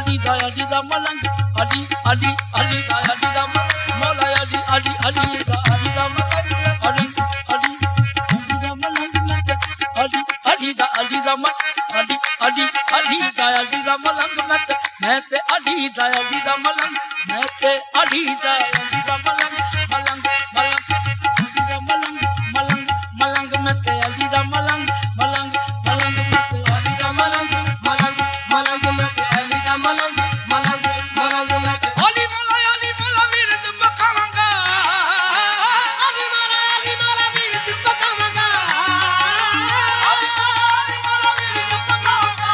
Ali da malang, Ali da Mola Ali da malang, Ali da malang, Ali da malang मैं ते Ali da malang, मैं ते Ali da malang, malang malang मैं ते Ali da malang, malang मैं ते Ali da malang, malang मैं ते Ali da malang, malang मैं ते Ali mola ਵੀਰ ਤੇ ਪਕਾਵਾਂਗਾ, Ali mola ਵੀਰ ਤੇ ਪਕਾਵਾਂਗਾ, Ali mola ਵੀਰ ਤੇ ਪਕਾਵਾਂਗਾ,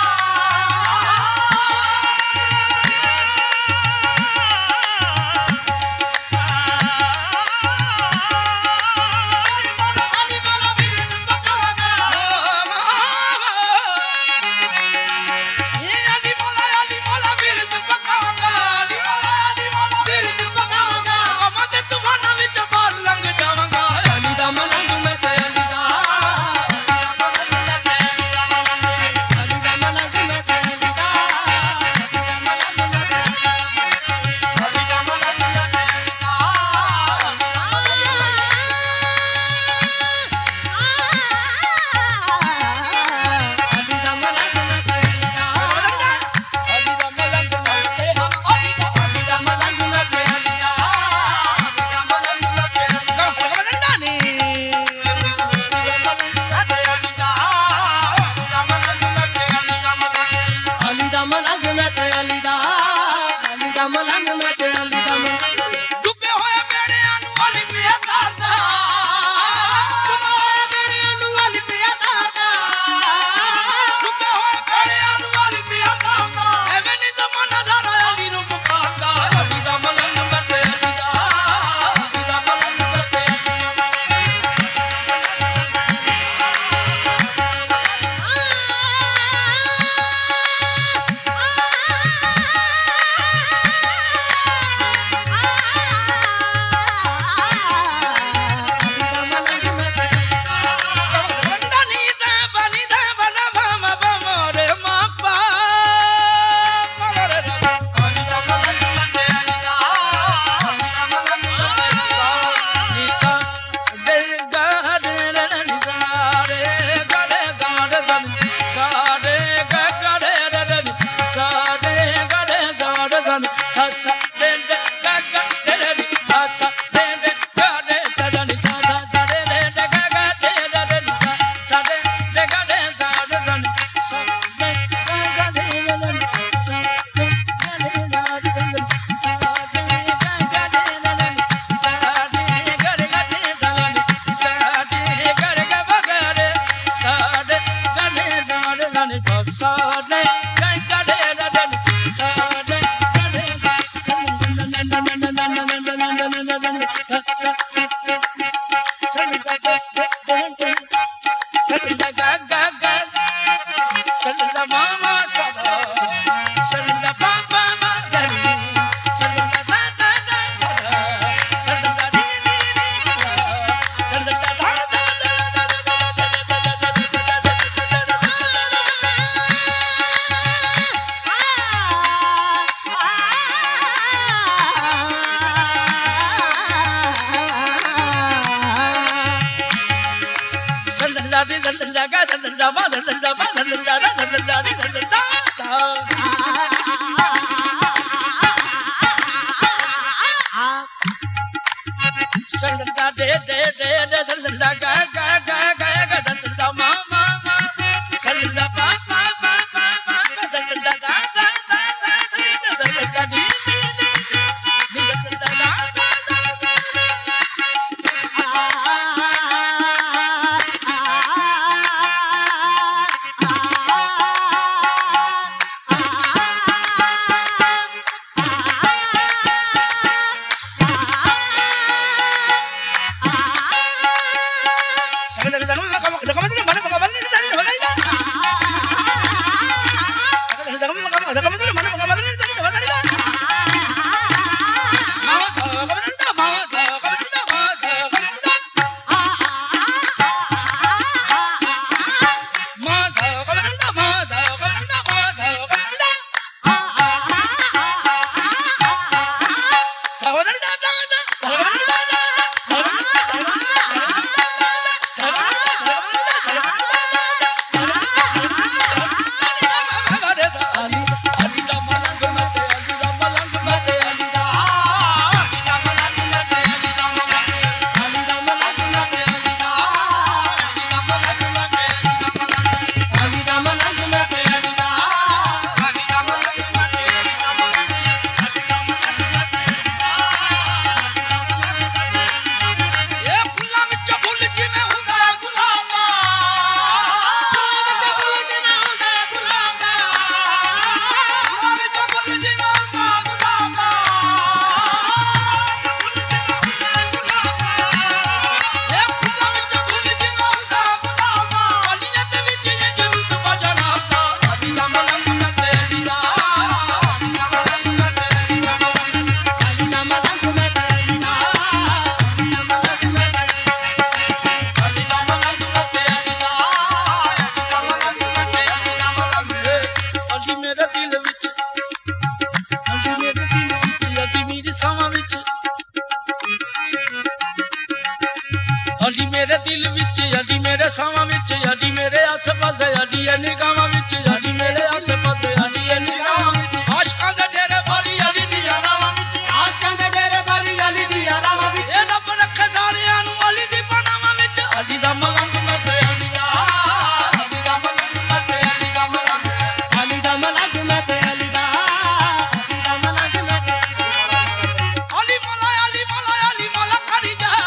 ਮੇਰੇ ਸਾਵਾਂ ਵਿੱਚ ਅੱਡੀ ਮੇਰੇ ਆਸੇ ਪਾਸੇ ਅੱਡੀ ਐ ਨਿਗਾਹਾਂ ਵਿੱਚ ਅੱਡੀ ਮੇਰੇ ਆਸੇ ਪਾਸੇ ਅੱਡੀ ਐ ਨਿਗਾਹਾਂ ਵਿੱਚ ਆਸ਼ਕਾਂ ਦੇ ਡੇਰੇ ਵਾਲੀ ਅਲੀ ਦੀਆਂ ਰਾਵਾਂ ਵਿੱਚ ਆਸ਼ਕਾਂ ਦੇ ਡੇਰੇ ਵਾਲੀ ਅਲੀ ਦੀਆਂ ਰਾਵਾਂ ਵਿੱਚ ਇਹ ਰੱਬ ਰੱਖੇ ਸਾਰਿਆਂ ਨੂੰ ਅਲੀ ਦੀ ਪਨਾਵਾਂ ਵਿੱਚ ਅਲੀ ਦਾ ਮਲੰਗ ਮੈਂ ਤੇ ਅਲੀ ਦਾ ਮਲੰਗ ਮੈਂ ਤੇ ਅਲੀ ਦਾ ਮਲੰਗ ਅਲੀ ਦਾ ਮਲੰਗ ਮੈਂ ਤੇ ਅਲੀ ਦਾ ਮਲੰਗ ਮੈਂ ਤੇ ਅਲੀ ਮੌਲਾ ਕਰੀ ਜਾ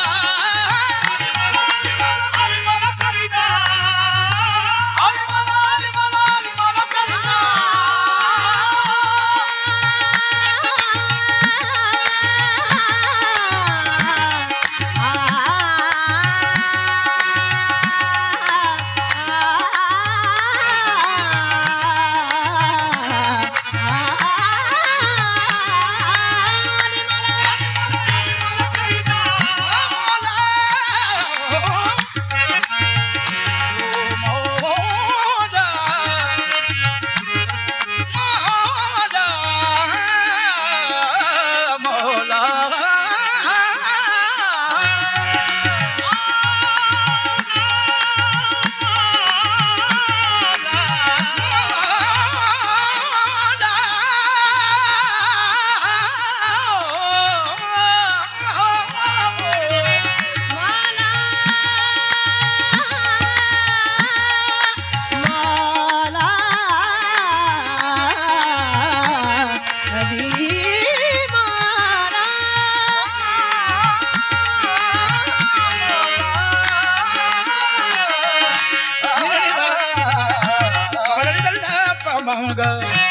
ਅਲੀ ਮੌਲਾ ਕਰੀ ਜਾ ਅਲੀ ਮੌਲਾ ਕਰੀ ਜਾ Banga